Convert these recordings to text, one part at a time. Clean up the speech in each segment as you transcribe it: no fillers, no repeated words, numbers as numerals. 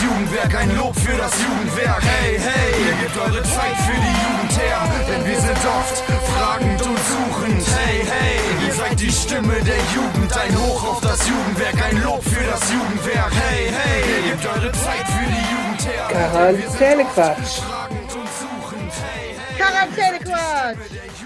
Jugendwerk, ein Lob für das Jugendwerk. Hey, hey, ihr gebt eure Zeit für die Jugend her, denn wir sind oft fragend und suchend. Hey, hey, ihr seid die Stimme der Jugend, ein Hoch auf das Jugendwerk, ein Lob für das Jugendwerk. Hey, hey, ihr gebt eure Zeit für die Jugend her. Quarantänequatsch. Quarantänequatsch.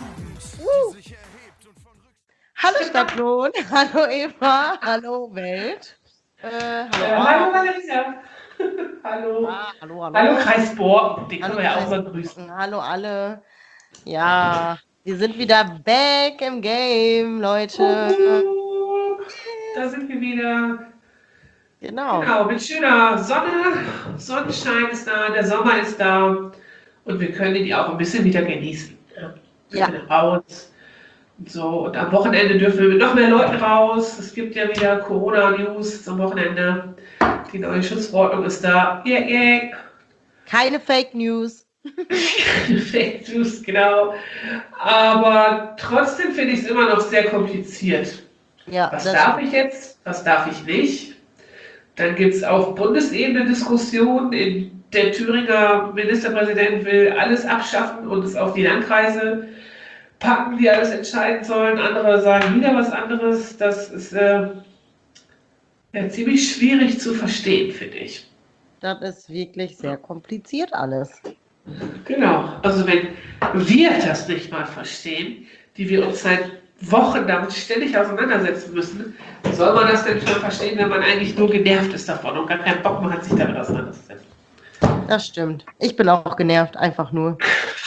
Hallo Stadtlohn, hallo Eva, hallo Welt. Hallo Marisa. Hallo. Hallo. Hallo Kreis Borken, den können Hallo, wir ja auch mal Kreis grüßen. Hallo alle. Ja, wir sind wieder back im Game, Leute. Da sind wir wieder. Genau. Genau, mit schöner Sonne. Sonnenschein ist da, der Sommer ist da. Und wir können die auch ein bisschen wieder genießen. Wir können raus. Und so. Und am Wochenende dürfen wir mit noch mehr Leuten raus. Es gibt ja wieder Corona-News am Wochenende. Die neue Schutzverordnung ist da. Yeah. Keine Fake News. Fake News, genau. Aber trotzdem finde ich es immer noch sehr kompliziert. Ja, Was darf ich jetzt? Was darf ich nicht? Dann gibt es auf Bundesebene Diskussionen. Der Thüringer Ministerpräsident will alles abschaffen und es auf die Landkreise packen, die alles entscheiden sollen. Andere sagen wieder was anderes. Das ist ziemlich schwierig zu verstehen, finde ich. Das ist wirklich sehr kompliziert alles. Genau, also wenn wir das nicht mal verstehen, die wir uns seit Wochen damit ständig auseinandersetzen müssen, soll man das denn schon verstehen, wenn man eigentlich nur genervt ist davon und gar keinen Bock mehr hat, sich damit auseinanderzusetzen? Das stimmt. Ich bin auch genervt, einfach nur.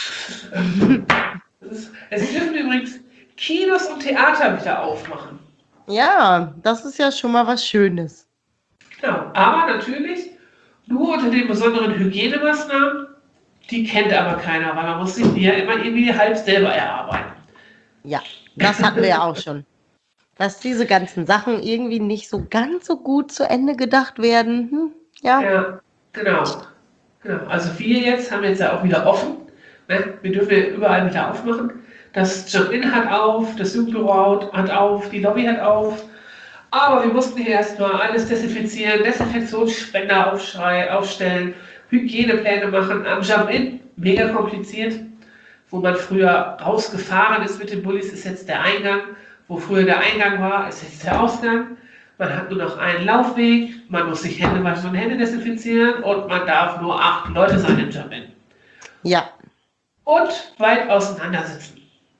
Es dürfen übrigens Kinos und Theater wieder aufmachen. Ja, das ist ja schon mal was Schönes. Genau, aber natürlich nur unter den besonderen Hygienemaßnahmen. Die kennt aber keiner, weil man muss sich die ja immer irgendwie halb selber erarbeiten. Ja, das hatten wir ja auch schon. Dass diese ganzen Sachen irgendwie nicht so ganz so gut zu Ende gedacht werden. Ja, genau. Also wir jetzt haben jetzt ja auch wieder offen. Ne? Wir dürfen ja überall wieder aufmachen. Das Jump-In hat auf, das Jugendbüro hat auf, die Lobby hat auf. Aber wir mussten hier erstmal alles desinfizieren, Desinfektionsspender aufstellen, Hygienepläne machen am Jump-In. Mega kompliziert. Wo man früher rausgefahren ist mit den Bullis, ist jetzt der Eingang. Wo früher der Eingang war, ist jetzt der Ausgang. Man hat nur noch einen Laufweg, man muss sich Hände waschen und Hände desinfizieren und man darf nur 8 Leute sein im Jump-In. Ja. Und weit auseinander sitzen.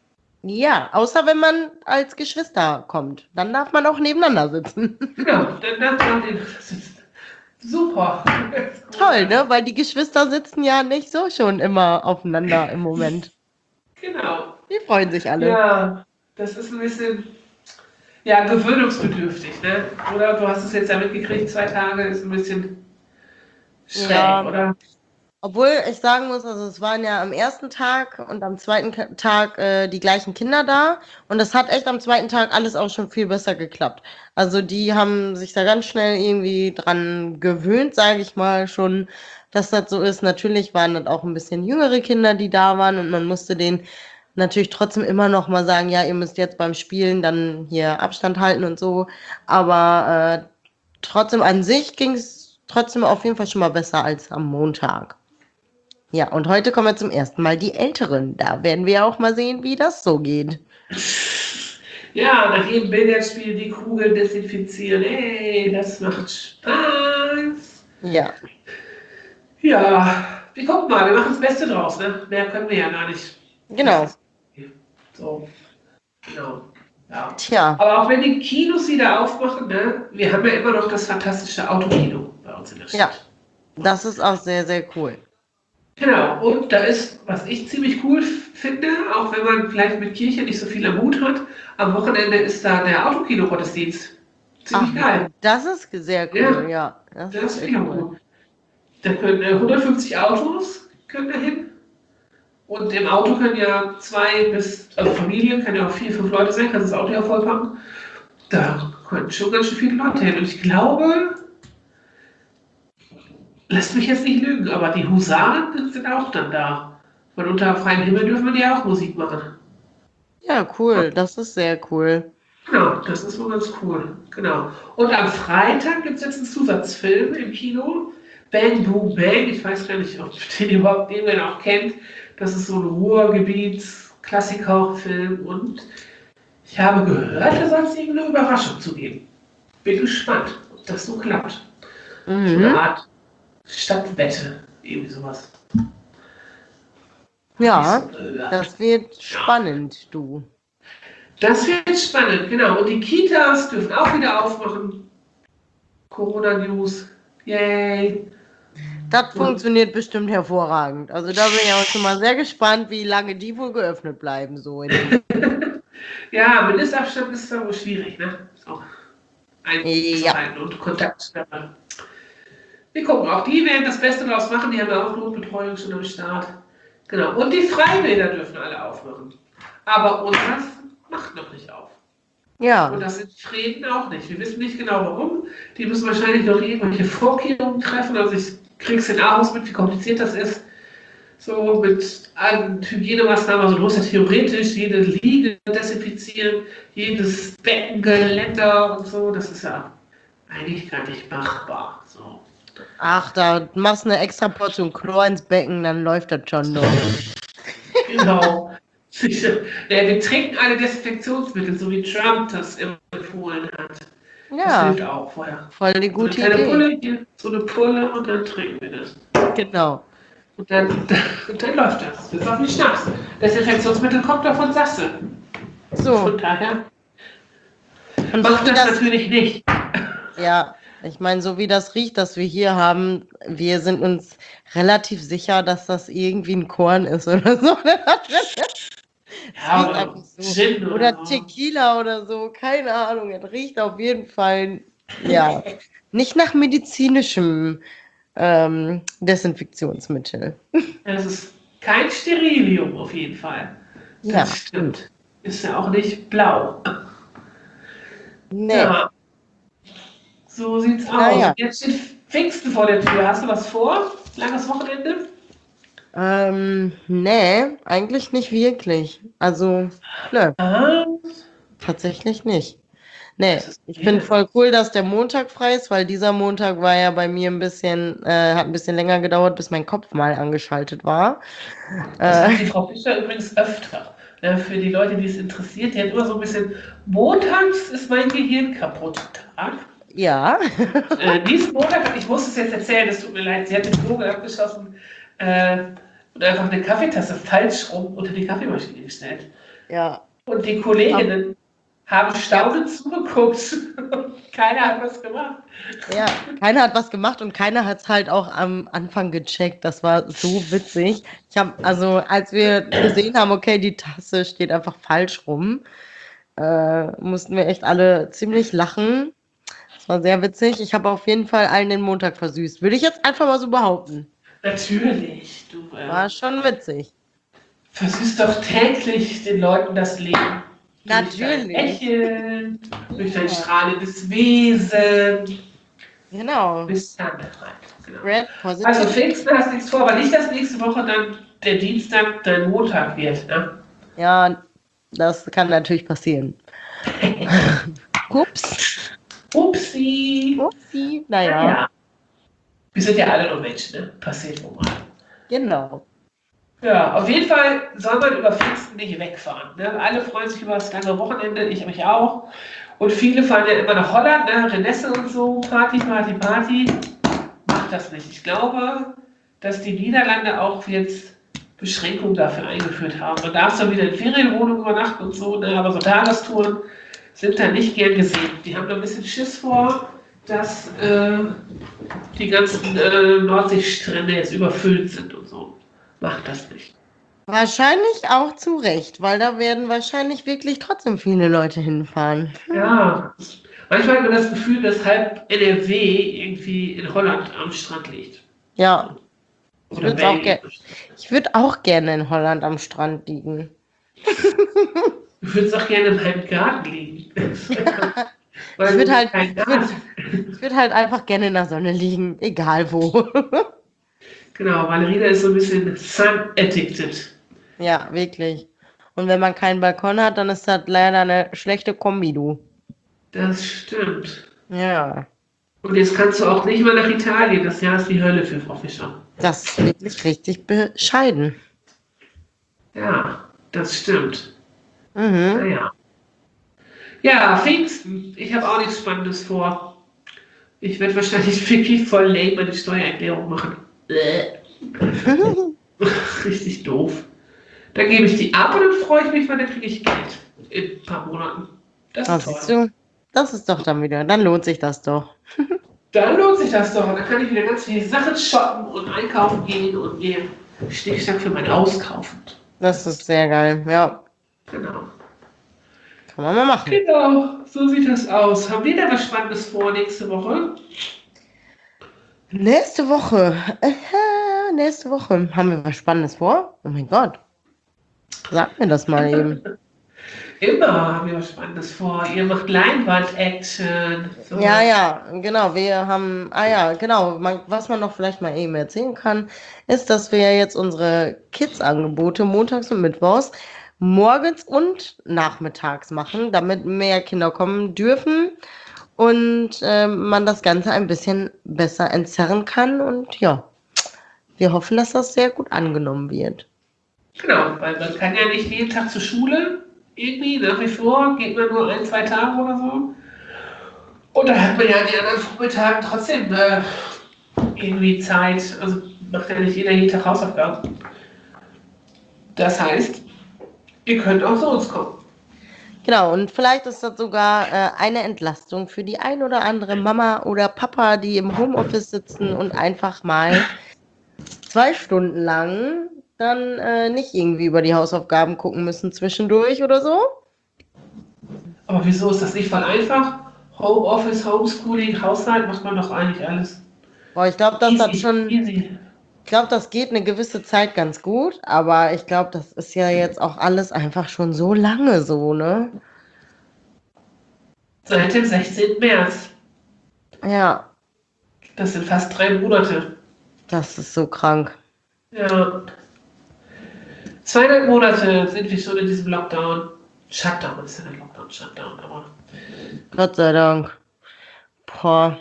Ja, außer wenn man als Geschwister kommt. Dann darf man auch nebeneinander sitzen. Genau, dann darf man nebeneinander sitzen. Super. Toll, ne? Weil die Geschwister sitzen ja nicht so schon immer aufeinander im Moment. Genau. Die freuen sich alle. Ja, das ist ein bisschen gewöhnungsbedürftig, ne? Oder du hast es jetzt ja mitgekriegt, 2 Tage ist ein bisschen schräg, oder? Obwohl ich sagen muss, also es waren ja am ersten Tag und am zweiten Tag die gleichen Kinder da und das hat echt am zweiten Tag alles auch schon viel besser geklappt. Also die haben sich da ganz schnell irgendwie dran gewöhnt, sage ich mal schon, dass das so ist. Natürlich waren das auch ein bisschen jüngere Kinder, die da waren und man musste denen natürlich trotzdem immer noch mal sagen, ja, ihr müsst jetzt beim Spielen dann hier Abstand halten und so. Aber trotzdem an sich ging es trotzdem auf jeden Fall schon mal besser als am Montag. Ja, und heute kommen wir zum ersten Mal die Älteren. Da werden wir auch mal sehen, wie das so geht. Ja, nach jedem Billardspiel die Kugel desinfizieren. Hey, das macht Spaß. Ja. Ja, wir gucken mal, wir machen das Beste draus, ne? Mehr können wir ja gar nicht. Genau. So, genau. Ja. Tja. Aber auch wenn die Kinos wieder aufmachen, ne? Wir haben ja immer noch das fantastische Autokino bei uns in der Stadt. Ja, das ist auch sehr, sehr cool. Genau, und da ist, was ich ziemlich cool finde, auch wenn man vielleicht mit Kirche nicht so viel am Hut hat, am Wochenende ist da der Autokino-Gottesdienst. Ziemlich geil. Das ist sehr cool, ja. Das ist echt cool. Da können 150 Autos können da hin. Und im Auto können ja also Familien, können ja auch 4, 5 Leute sein, kannst das Auto ja vollpacken. Da können schon ganz schön viele Leute hin. Und ich glaube, lasst mich jetzt nicht lügen, aber die Husaren sind auch dann da. Und unter freiem Himmel dürfen wir ja auch Musik machen. Ja, cool. Das ist sehr cool. Genau, das ist wohl ganz cool. Genau. Und am Freitag gibt es jetzt einen Zusatzfilm im Kino Bang Boom Bang. Ich weiß gar nicht, ob den überhaupt jemand auch kennt. Das ist so ein Ruhrgebiets-Klassiker-Film und ich habe gehört, da soll es irgendeine Überraschung zu geben. Bin gespannt, ob das so klappt. So eine Art Stadtwette, irgendwie sowas. Ja, das wird spannend, du. Das wird spannend, genau. Und die Kitas dürfen auch wieder aufmachen. Corona-News. Yay. Das funktioniert bestimmt hervorragend. Also da bin ich auch schon mal sehr gespannt, wie lange die wohl geöffnet bleiben. So Ja, Mindestabstand ist da wohl schwierig, ne? So einzuhalten und Kontakt. Wir gucken, auch die werden das Beste draus machen. Die haben ja auch Notbetreuung schon am Start. Genau. Und die Freibäder dürfen alle aufmachen. Aber unseres macht noch nicht auf. ja, Und das sind die Frieden auch nicht. Wir wissen nicht genau warum. Die müssen wahrscheinlich noch irgendwelche Vorkehrungen treffen. Also ich krieg's in Aarhus mit, wie kompliziert das ist. So mit allen Hygienemaßnahmen, also du musst ja theoretisch jede Liege desinfizieren, jedes Beckengeländer und so. Das ist ja eigentlich gar nicht machbar. So. ach, da machst du eine extra Portion Chlor ins Becken, dann läuft das schon noch. Genau. Ja, wir trinken alle Desinfektionsmittel, so wie Trump das empfohlen hat. Das Ja, hilft auch vorher. voll die gute So eine kleine Idee. Pulle, hier, so eine Pulle und dann trinken wir das. Genau. Und dann läuft das. Das ist auch nicht Schnaps. Desinfektionsmittel kommt doch von Sasse. So, Von daher und so macht wie das das, natürlich nicht. ja, ich meine, so wie das riecht, das wir hier haben, wir sind uns relativ sicher, dass das irgendwie ein Korn ist oder so. Ja, Riecht oder einfach so. Gin Oder so. Tequila oder so, keine Ahnung. Es riecht auf jeden Fall, ja, nicht nach medizinischem Desinfektionsmittel. Das ist kein Sterilium auf jeden Fall. Das Ja, stimmt. Ist ja auch nicht blau. nee. Ja, so sieht's aus. Naja. Jetzt steht Pfingsten vor der Tür. Hast du was vor? Langes Wochenende? Nee, eigentlich nicht wirklich. Also, nö, Ah, tatsächlich nicht. Nee, das ist ich finde weird. voll cool, dass der Montag frei ist, weil dieser Montag war ja bei mir ein bisschen, hat ein bisschen länger gedauert, bis mein Kopf mal angeschaltet war. Das hat die Frau Fischer übrigens öfter. Für die Leute, die es interessiert, die hat immer so ein bisschen, montags ist mein Gehirn kaputt Tag. Ja, Diesen Montag, ich muss es jetzt erzählen, es tut mir leid, sie hat den Vogel abgeschossen und einfach eine Kaffeetasse falsch rum unter die Kaffeemaschine gestellt. ja, Und die Kolleginnen haben staunend zugeguckt. Keiner hat was gemacht. ja. Keiner hat was gemacht und keiner hat es halt auch am Anfang gecheckt. Das war so witzig. Ich habe, also als wir gesehen haben, okay, die Tasse steht einfach falsch rum, mussten wir echt alle ziemlich lachen. Das war sehr witzig. Ich habe auf jeden Fall allen den Montag versüßt. Würde ich jetzt einfach mal so behaupten. Natürlich, du War schon witzig. versüßt doch täglich den Leuten das Leben. Durch dein Natürlich. Lächeln, durch dein strahlendes Wesen. Genau. Bis dann. Genau. Red Also positive. Pfingsten hast nichts vor, weil nicht, dass nächste Woche dann der Dienstag dein Montag wird. Ne? Ja, das kann natürlich passieren. Ups. Upsi. Upsi. Naja, Ja. Wir sind ja alle nur Menschen, ne? Passiert wohl mal. genau. Ja, auf jeden Fall soll man über Pfingsten nicht wegfahren. Ne? Alle freuen sich über das lange Wochenende, ich mich auch. Und viele fahren ja immer nach Holland, ne? Renesse und so, Party, Party, Party. Macht das nicht. Ich glaube, dass die Niederlande auch jetzt Beschränkungen dafür eingeführt haben. Man darf zwar wieder in Ferienwohnungen übernachten und so, ne? Aber so Tagestouren sind da nicht gern gesehen. Die haben da ein bisschen Schiss vor, dass die ganzen Nordseestrände jetzt überfüllt sind und so. Macht das nicht. Wahrscheinlich auch zu Recht, weil da werden wahrscheinlich wirklich trotzdem viele Leute hinfahren. Ja, manchmal hat man das Gefühl, dass halb NRW irgendwie in Holland am Strand liegt. Ja, ich Oder würde auch, Belgien. ich würd auch gerne in Holland am Strand liegen. Du würdest auch gerne in meinem Garten liegen. Weil Ich würd du halt- keinen Garten- Ich würde halt einfach gerne in der Sonne liegen, egal wo. Genau, Valerina ist so ein bisschen sun-addicted. Ja, wirklich. Und wenn man keinen Balkon hat, dann ist das leider eine schlechte Kombi, du. Das stimmt. Ja. Und jetzt kannst du auch nicht mehr nach Italien. Das Jahr ist die Hölle für Frau Fischer. Das ist wirklich richtig bescheiden. Ja, das stimmt. Mhm. Naja. Ja, Pfingsten. Ich habe auch nichts Spannendes vor. Ich werde wahrscheinlich wirklich voll lame meine Steuererklärung machen. Richtig doof. Dann gebe ich die ab und dann freue ich mich, weil dann kriege ich Geld in ein paar Monaten. Das Das ist toll. siehst du, das ist doch dann wieder, dann lohnt sich das doch. Dann lohnt sich das doch. Und dann kann ich wieder ganz viele Sachen shoppen und einkaufen gehen und mir Schnickschnack für mein Haus kaufen. Das ist sehr geil, ja. Genau. Kann man mal machen. Genau, so sieht das aus. Haben wir da was Spannendes vor nächste Woche? Nächste Woche haben wir was Spannendes vor? Oh mein Gott. Sag mir das mal eben. Immer haben wir was Spannendes vor. Ihr macht Leinwand-Action. So. Ja, genau. Wir haben, genau. Was man noch vielleicht mal eben erzählen kann, ist, dass wir ja jetzt unsere Kids-Angebote montags und mittwochs morgens und nachmittags machen, damit mehr Kinder kommen dürfen und man das Ganze ein bisschen besser entzerren kann. Und ja, wir hoffen, dass das sehr gut angenommen wird. Genau, weil man kann ja nicht jeden Tag zur Schule. Irgendwie, nach wie vor, geht man nur 1-2 Tage oder so. Und dann hat man ja an den anderen Vormittagen trotzdem irgendwie Zeit. Also macht ja nicht jeder jeden Tag Hausaufgaben. Das heißt, ihr könnt auch zu uns kommen. Genau, und vielleicht ist das sogar eine Entlastung für die ein oder andere Mama oder Papa, die im Homeoffice sitzen und einfach mal 2 Stunden lang dann nicht irgendwie über die Hausaufgaben gucken müssen zwischendurch oder so. Aber wieso ist das nicht voll einfach? Homeoffice, Homeschooling, Haushalt macht man doch eigentlich alles. Boah, ich glaube, Easy. das geht eine gewisse Zeit ganz gut, aber ich glaube, das ist ja jetzt auch alles einfach schon so lange so, ne? Seit dem 16. März. Ja, Das sind fast 3 Monate. das ist so krank. Ja. 2,5 Monate sind wir schon in diesem Lockdown. Shutdown ist ja ein Lockdown, aber. Gott sei Dank. Boah.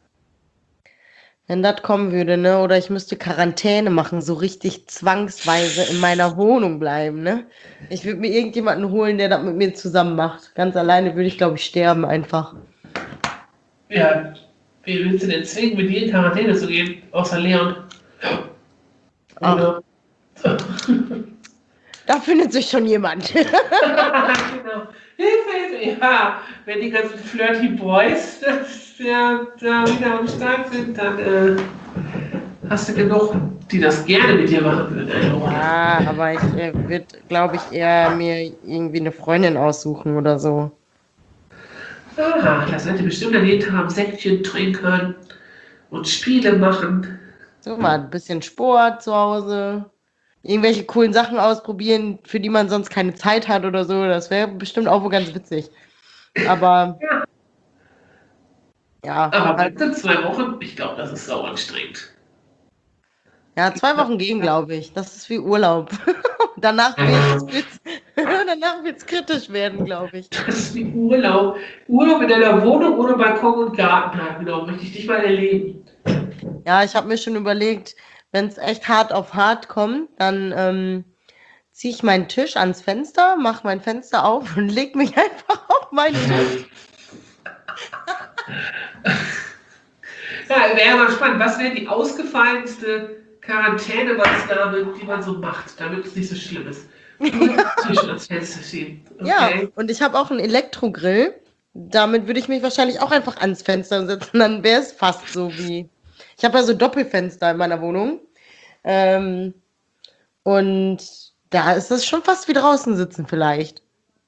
Wenn das kommen würde, ne? Oder ich müsste Quarantäne machen, so richtig zwangsweise in meiner Wohnung bleiben, ne? Ich würde mir irgendjemanden holen, der das mit mir zusammen macht. Ganz alleine würde ich, glaube ich, sterben einfach. Ja, wie willst du denn zwingen, mit dir in Quarantäne zu gehen? Außer Leon. Ach. Oder? Da findet sich schon jemand. Genau. Hilfe. Ja, wenn die ganzen Flirty Boys da wieder am Start sind, dann hast du genug, die das gerne mit dir machen würden. Ja, aber ich würde, glaube ich, eher mir irgendwie eine Freundin aussuchen oder so. Aha, da seid ihr bestimmt an jeden Tag am Säckchen trinken und Spiele machen. So mal ein bisschen Sport zu Hause. Irgendwelche coolen Sachen ausprobieren, für die man sonst keine Zeit hat oder so. Das wäre bestimmt auch wohl ganz witzig. Aber ja, Aber halt, bitte 2 Wochen, ich glaube, das ist sau anstrengend. ja, 2 Wochen gehen, glaube ich. Das ist wie Urlaub. Danach wird's kritisch werden, glaube ich. Das ist wie Urlaub. Urlaub in deiner Wohnung ohne Balkon und Garten haben, genau, möchte ich dich mal erleben. Ja, ich habe mir schon überlegt, wenn es echt hart auf hart kommt, dann ziehe ich meinen Tisch ans Fenster, mache mein Fenster auf und leg mich einfach auf meinen Tisch. Ja, wäre mal spannend. Was wäre die ausgefallenste Quarantänemaßnahme, die man so macht, damit es nicht so schlimm ist? Tisch ans Fenster schieben. Okay. Ja, und ich habe auch einen Elektrogrill. Damit würde ich mich wahrscheinlich auch einfach ans Fenster setzen. Dann wäre es fast so wie. Ich habe ja so Doppelfenster in meiner Wohnung. Und da ist es schon fast wie draußen sitzen vielleicht.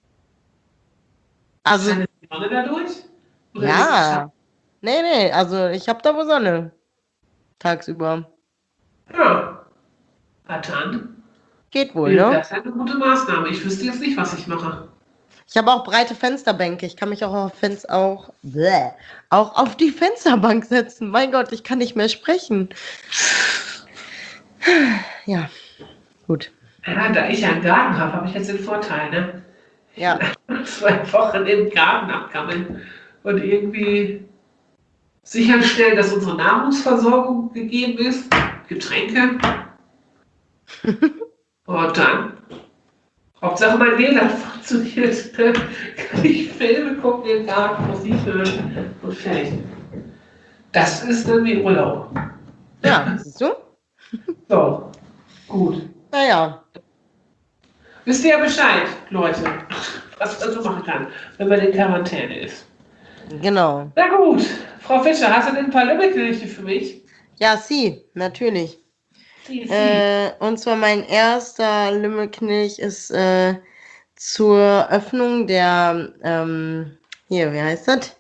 Also, Scheint die Sonne dadurch? Oder ist es ja. Nee, also ich habe da wohl Sonne. Tagsüber. Ja. Dann Geht wohl, wäre ne? das eine gute Maßnahme. Ich wüsste jetzt nicht, was ich mache. Ich habe auch breite Fensterbänke. Ich kann mich auch auch auf die Fensterbank setzen. Mein Gott, ich kann nicht mehr sprechen. Ja, gut. Ja, da ich ja einen Garten habe, habe ich jetzt den Vorteil, ne? Ja, 2 Wochen im Garten abgammeln und irgendwie sicherstellen, dass unsere Nahrungsversorgung gegeben ist, Getränke. Und dann, Hauptsache mein WLAN funktioniert. Ne? Kann ich Filme gucken im Garten, Musik hören und fertig. Das ist dann wie Urlaub. Ja, siehst du? So, gut. Naja. Wisst ihr ja Bescheid, Leute, was man so machen kann, wenn man in Quarantäne ist. Genau. Na gut, Frau Fischer, hast du denn ein paar Lümmelkirche für mich? Ja, sie, natürlich. Sie. Und zwar mein erster Lümmelknilch ist zur Öffnung der, hier, wie heißt das?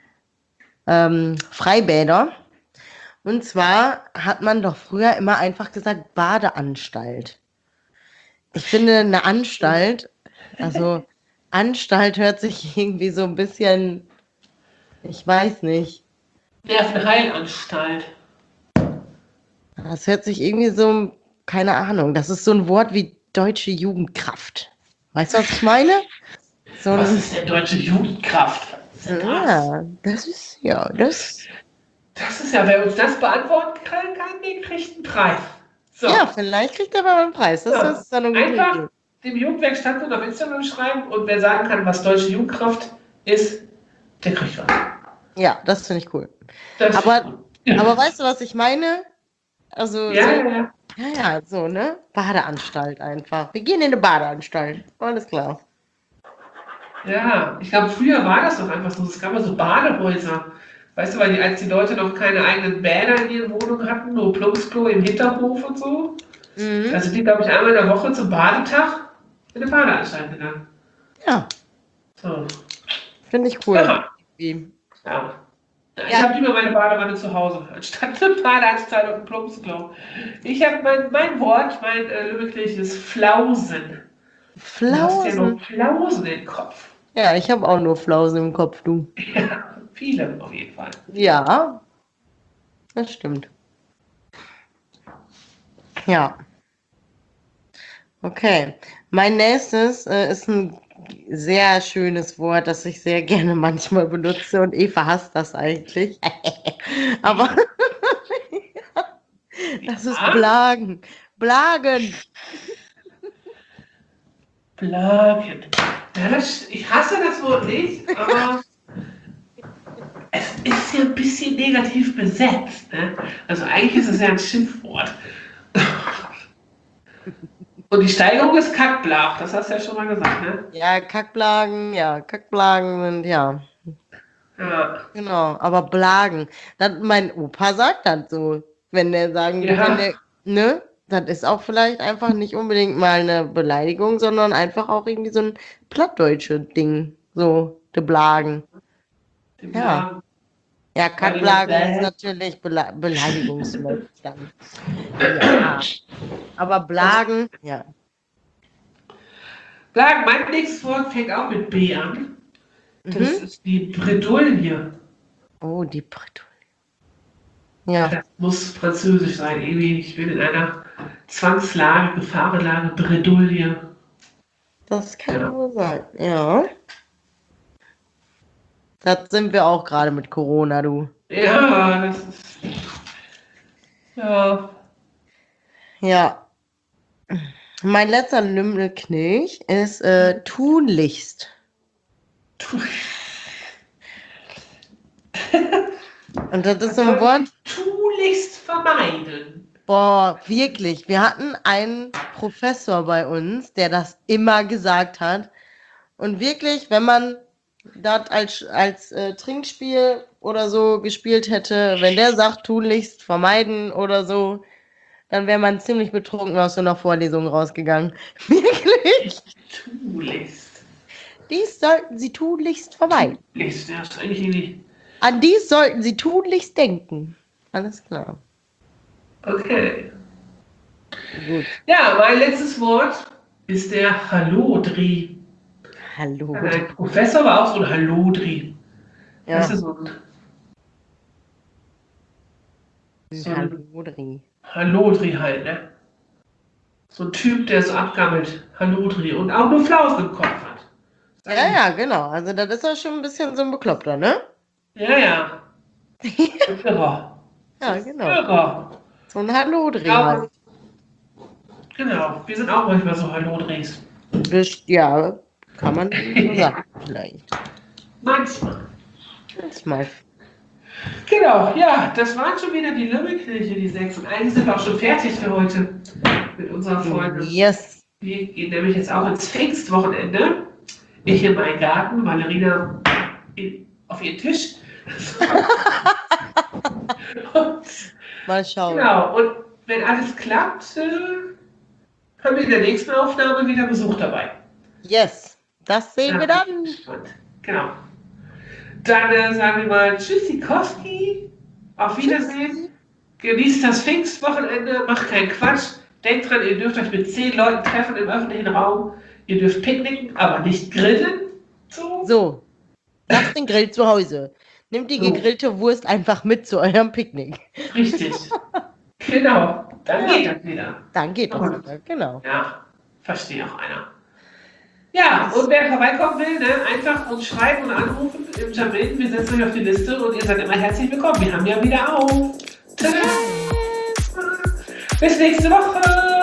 Freibäder. Und zwar hat man doch früher immer einfach gesagt Badeanstalt. Ich finde eine Anstalt, also Anstalt hört sich irgendwie so ein bisschen, ich weiß nicht. Nervenheilanstalt. Das hört sich irgendwie so, keine Ahnung, das ist so ein Wort wie deutsche Jugendkraft. Weißt du, was ich meine? So Was ein, ist denn deutsche Jugendkraft? Was ist denn das? ja, das ist, ja, das, Das ist ja, wer uns das beantworten kann, der kriegt einen Preis. So, ja, vielleicht kriegt er mal einen Preis. Das Ja. ist dann eine gute Einfach Idee. dem Jugendwerkstatt auf Instagram schreiben und wer sagen kann, was deutsche Jugendkraft ist, der kriegt was. Ja, das finde ich cool. Das Aber- ja. Aber weißt du, was ich meine? Also, Ja, so, ja, ja. ja, so, ne? Badeanstalt einfach. Wir gehen in eine Badeanstalt. Alles klar. Ja, ich glaube, früher war das doch einfach so. Es gab ja so Badehäuser. Weißt du, weil als die Leute noch keine eigenen Bäder in ihren Wohnungen hatten, nur Plumpsklo im Hinterhof und so, Mhm. da sind die, glaube ich, einmal in der Woche zum Badetag in eine Badeanstalt gegangen. Ja, So. finde ich cool. Ja. Irgendwie. Ja. Ich Ja. habe lieber meine Badewanne zu Hause, anstatt eine Badeanstalt und ein Plumpsklo. Ich habe mein Wort, mein Lümmelkirch ist Flausen. Du hast ja Flausen. noch Flausen im Kopf. Ja, ich habe auch nur Flausen im Kopf, du. Ja, viele auf jeden Fall. Ja, das stimmt. Ja. Okay. Mein nächstes ist ein sehr schönes Wort, das ich sehr gerne manchmal benutze und Eva hasst das eigentlich. Aber das ist Ja. Blagen. Blagen. Plagen. Ja, ich hasse das Wort nicht, aber es ist ja ein bisschen negativ besetzt. Ne? Also eigentlich ist es ja ein Schimpfwort. Und die Steigerung ist Kackblach, das hast du ja schon mal gesagt, ne? Ja, Kackblagen sind, ja, Ja. genau, aber Blagen. Mein Opa sagt das so, wenn der sagen, Ja. wenn der, ne, das ist auch vielleicht einfach nicht unbedingt mal eine Beleidigung, sondern einfach auch irgendwie so ein plattdeutsche Ding, so, de Blagen. Ja. Ja, Kackblagen ist natürlich beleidigungsmäßig dann. Ja. Aber Blagen, ja. Plagen, mein nächstes Wort fängt auch mit B an. Das ist die Bredouille. Oh, die Bredouille. Ja. Das muss französisch sein, irgendwie. Ich bin in einer Zwangslage, Gefahrenlage, Bredouille. Das kann wohl sein, ja. Das sind wir auch gerade mit Corona, du. Ja, das ist. Ja. Ja. Mein letzter Lümmelknilch ist tunlichst. Und das ist so ein Wort, Tunlichst vermeiden. boah, wirklich. Wir hatten einen Professor bei uns, der das immer gesagt hat. Und wirklich, wenn man das als Trinkspiel oder so gespielt hätte, wenn der sagt, tunlichst vermeiden oder so, dann wäre man ziemlich betrunken aus so einer Vorlesung rausgegangen. Wirklich. Tunlichst. Dies sollten Sie tunlichst vermeiden. Tunlichst, ja, ist eigentlich nicht. An dies sollten Sie tunlichst denken. Alles klar. Okay. Gut. Ja, mein letztes Wort ist der Hallodri. Hallo. Ein Professor war auch so ein Hallodri. Das Ja. ist so ein Hallodri. Hallodri halt, ne? So ein Typ, der so abgammelt. Hallodri. Und auch nur Flausen im Kopf hat. Ja, ja, genau. Also das ist ja schon ein bisschen so ein Bekloppter, ne? Ja, ja. Irrer. Ja, genau. Irrer. So ein Hallo-Dreh Ja. halt. Genau, wir sind auch manchmal so Hallo-Drehs. Ja, kann man so sagen, vielleicht. Manchmal. Manchmal. Genau, ja, das waren schon wieder die Lümmelkirche, die 6. Und eigentlich sind wir auch schon fertig für heute mit unserer Folge. Yes. Wir gehen nämlich jetzt auch ins Pfingstwochenende. Ich in meinen Garten, Valerina auf ihren Tisch. Und, Mal schauen. genau, und wenn alles klappt, haben wir in der nächsten Aufnahme wieder Besuch dabei. Yes. Das sehen wir dann. Und, genau. Dann sagen wir mal Tschüssikowski, auf Wiedersehen, genießt das Pfingstwochenende, macht keinen Quatsch, denkt dran, ihr dürft euch mit 10 Leuten treffen im öffentlichen Raum, ihr dürft picknicken, aber nicht grillen. So. Lasst den Grill zu Hause. Nehmt die So. gegrillte Wurst einfach mit zu eurem Picknick. Richtig. Genau, dann geht das wieder. Dann geht das wieder. Genau. Ja, verstehe auch einer. Ja, und wer vorbeikommen will, ne, einfach uns schreiben und anrufen im Jamil. Wir setzen euch auf die Liste und ihr seid immer herzlich willkommen. Wir haben ja wieder auf. Tada! Bis nächste Woche.